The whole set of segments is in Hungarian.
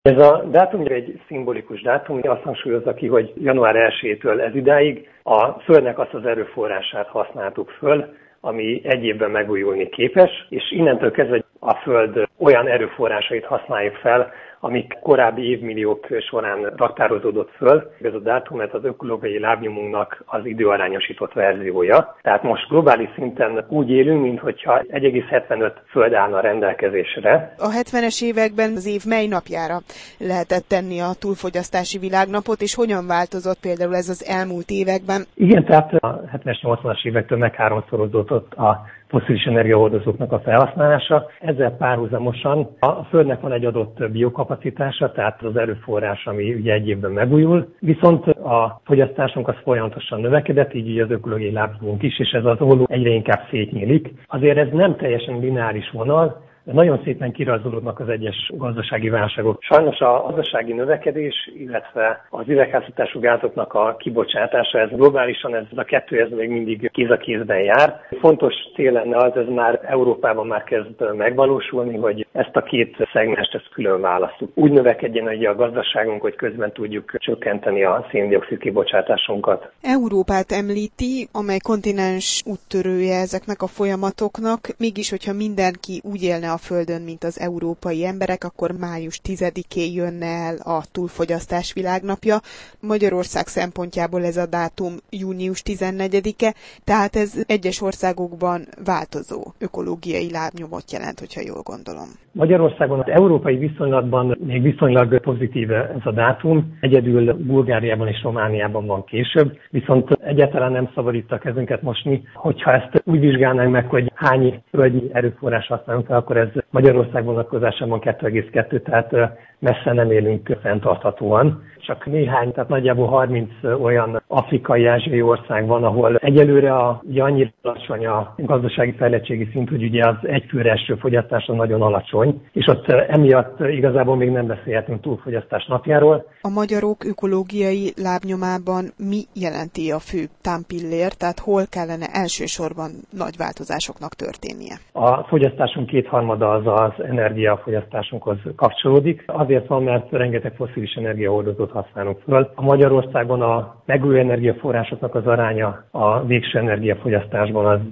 Ez a dátum egy szimbolikus dátum, azt hangsúlyozza ki, hogy január 1-től ez idáig a Földnek azt az erőforrását használtuk föl, ami egy évben megújulni képes, és innentől kezdve a Föld olyan erőforrásait használjuk fel, amik korábbi évmilliók során raktározódott föl. Ez a dátum, ez az ökológiai lábnyomunknak az időarányosított verziója. Tehát most globális szinten úgy élünk, mintha 1,75 Föld állna rendelkezésre. A 70-es években az év mely napjára lehetett tenni a túlfogyasztási világnapot, és hogyan változott például ez az elmúlt években? Igen, tehát a 70-es, 80-as évektől megháromszorozódott a fosszilis energiahordozóknak a felhasználása. Ezzel párhuzamosan a Földnek van egy adott biokapacitása, tehát az erőforrás, ami ugye egy évben megújul, viszont a fogyasztásunk az folyamatosan növekedett, így az ökológiai lábnyomunk is, és ez az olló egyre inkább szétnyílik. Azért ez nem teljesen lineáris vonal, de nagyon szépen kirajzolódnak az egyes gazdasági válságok. Sajnos a gazdasági növekedés, illetve az üvegházhatású gázoknak a kibocsátása, ez globálisan ez a kettő ez még mindig kéz a kézben jár. Fontos cél lenne az, ez már Európában már kezd megvalósulni, hogy ezt a két szegmest ezt külön választjuk. Úgy növekedjen ugye a gazdaságunk, hogy közben tudjuk csökkenteni a szén-dioxid kibocsátásunkat. Európát említi, amely kontinens úttörője ezeknek a folyamatoknak, mégis, hogyha mindenki úgy élne a Földön, mint az európai emberek, akkor május 10-én jönne el a túlfogyasztás világnapja. Magyarország szempontjából ez a dátum június 14-e, tehát ez egyes országokban változó ökológiai lábnyomot jelent, hogyha jól gondolom. Magyarországon az európai viszonylatban még viszonylag pozitív ez a dátum, egyedül Bulgáriában és Romániában van később, viszont egyáltalán nem szabad itt a kezünket mosni. Hogyha ezt úgy vizsgálnánk meg, hogy hány földnyi erőforrás használunk fel, akkor ez Magyarország vonatkozásában 2,2, tehát messze nem élünk fenntarthatóan. Csak néhány, tehát nagyjából 30 olyan afrikai, ázsiai ország van, ahol egyelőre annyira alacsony a gazdasági fejlettségi szint, hogy ugye az egyfőre eső fogyasztása nagyon alacsony, és ott emiatt igazából még nem beszélhetünk túlfogyasztás napjáról. A magyarok ökológiai lábnyomában mi jelenti a fő támpillér, tehát hol kellene elsősorban nagy változásoknak történnie? A fogyasztásunk 2/3 az energiafogyasztásunkhoz kapcsolódik. Azért van, mert rengeteg fosszilis energiahordozót használunk föl. A Magyarországon a megújuló energiaforrásoknak az aránya a végső energiafogyasztásban az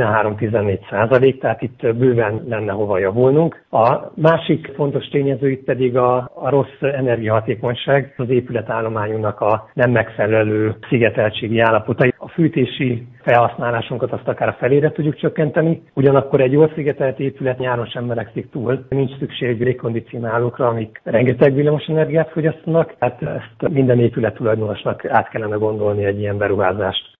13-14%, tehát itt bőven lenne hova javulnunk. A másik fontos tényező itt pedig a rossz energiahatékonyság, az épületállományunknak a nem megfelelő szigeteltségi állapota. A fűtési felhasználásunkat azt akár a felére tudjuk csökkenteni, ugyanakkor egy jól szigetelt épület nyáron sem melegszik túl, nincs szükség légkondicionálókra, amik rengeteg villamos energiát fogyasztanak, tehát ezt minden épület tulajdonosnak át kellene gondolni egy ilyen beruházást.